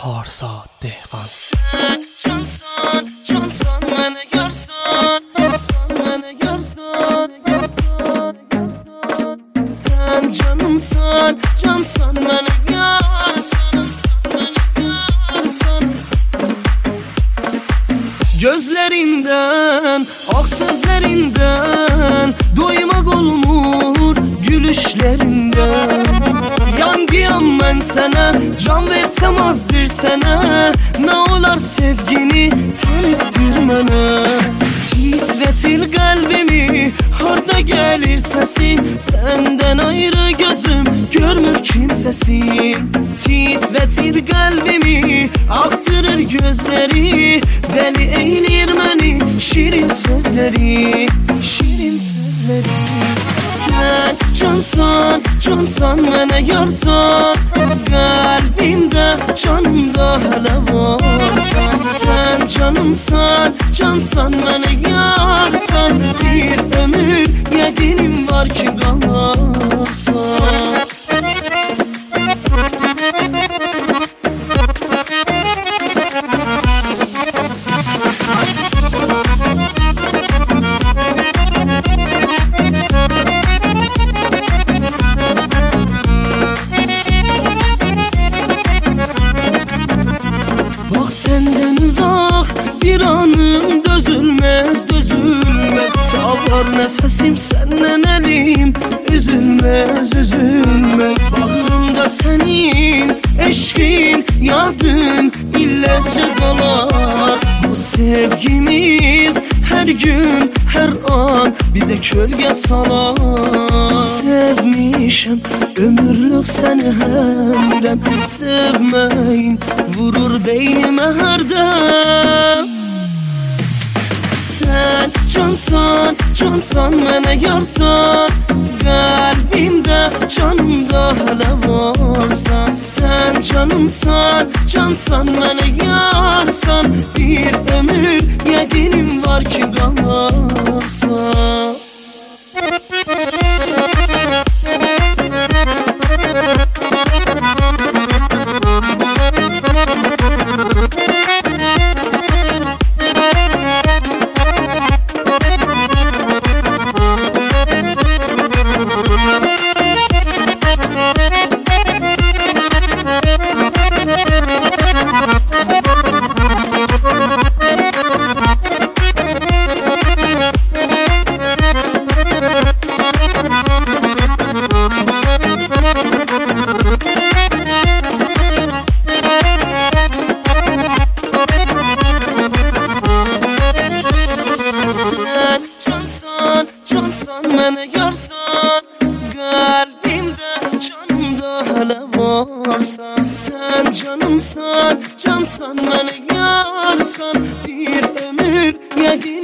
Baharsa dehqan. Sen cansan, cansan məni yarsan, cansan məni yarsan, sen canımsan, cansan məni yarsan, məni yarsan. Gözlerinden, ah sözlerinden doymak olmur gülüşlerinden. Yandıyan ben sana, can versem azdır sana. Ne olar sevgini tanıttır bana. Titretir kalbimi, harda gelir sesin. Senden ayrı gözüm görmür kimsesin. Titretir kalbimi, aktırır gözleri. Deli eylir beni şirin sözleri, şirin sözleri. Sen cansan, cansan mənə yarsan, qəlbimdə, canımda hələ varsan. Sen canımsan, cansan mənə yarsan, bir ömür yəqinim var ki qalarsan. Senden uzak bir anım dözülmez, dözülmez. Çalar nefesim senden elim, üzülmez, üzülmez. Bağrımda senin eşkin, yadın illerce kalar. Bu sevgimiz her gün, her an bize kölge salar. Sevmişim ömürlük seni hemdem, sevmeyin vurur beynime her dem. Sen cansan, cansan mənə yarsan, qəlbimdə, canımda hələ varsan. Sen canımsan, cansan mənə yarsan, bir ömür yəqinim var ki qalarsan. Cansan, cansan mənə yarsan, qəlbimdə, canımda hələ varsan. Sen canımsan, cansan mənə yarsan, bir ömür yəqin